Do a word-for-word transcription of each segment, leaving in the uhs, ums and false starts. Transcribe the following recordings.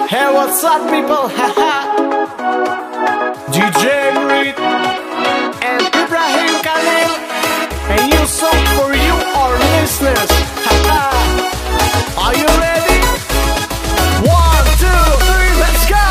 Hey, what's up, people? Haha. D J Reed and Ibrahim Khalil, a new song for you, our listeners. Haha. Are you ready? One, two, three, let's go!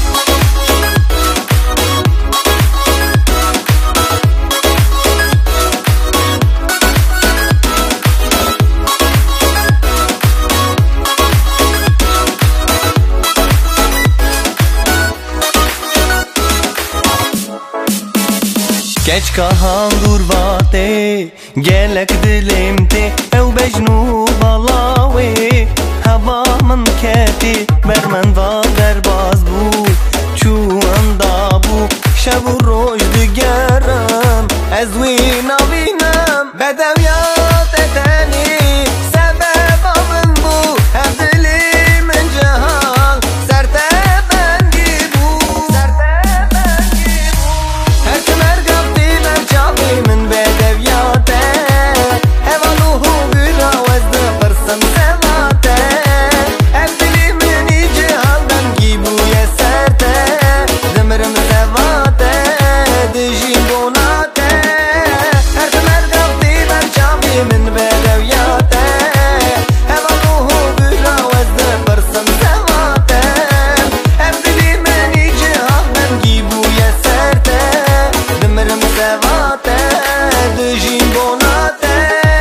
Geç kahan durvate gelek dilimte ev bejnu balawe hava min keti bermen va derbaz bu çu anda bu şev roj digerim ez wî navînim bedewiyat eteni sebeba min bu ev dilî min cihan serte bengi bu serte bengi bu her kemer من بدویاته هوالوه برا وزن فرسم سواته ابدلی منی جهالدن گیبوی سرته زمرم سواته دجین بوناته هر کمر قبلی برچاوی من بدویاته هوالوه برا وزن فرسم سواته ابدلی منی جهالدن گیبوی سرته زمرم سواته Dejin bonate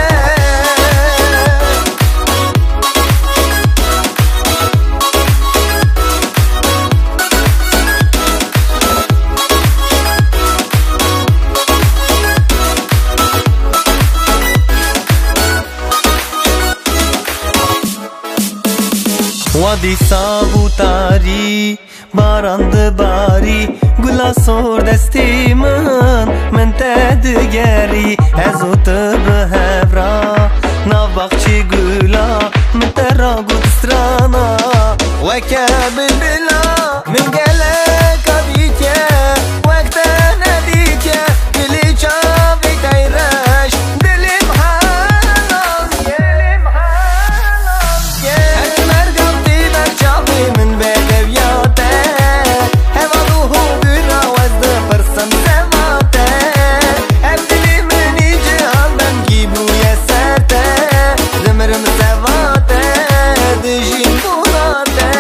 Wadi sabutari barand bari gula sor desti min min te digeri ez û te bi hevra nav baxçî gula min te ra gut strana weke bilbila min geleka dîke wek te nedîke dilî çavê teyreş dilim helas dilim helas her kemer gavdî ber çavê min bedewiyate hevaluhu bira wezde fersem sevate ev dilî minî cihandan gîbûye serte zemirim sevate dijîn bunate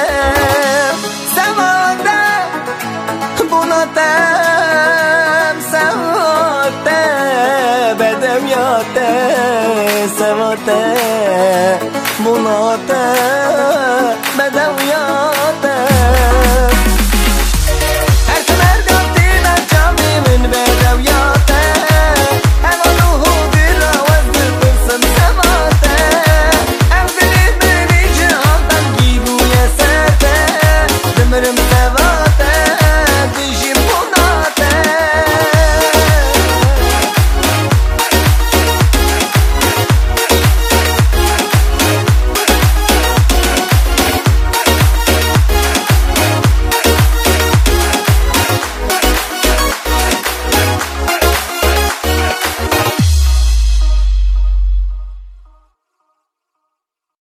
sevate bunate sevate bedewiyate sevate bunate bedewiyate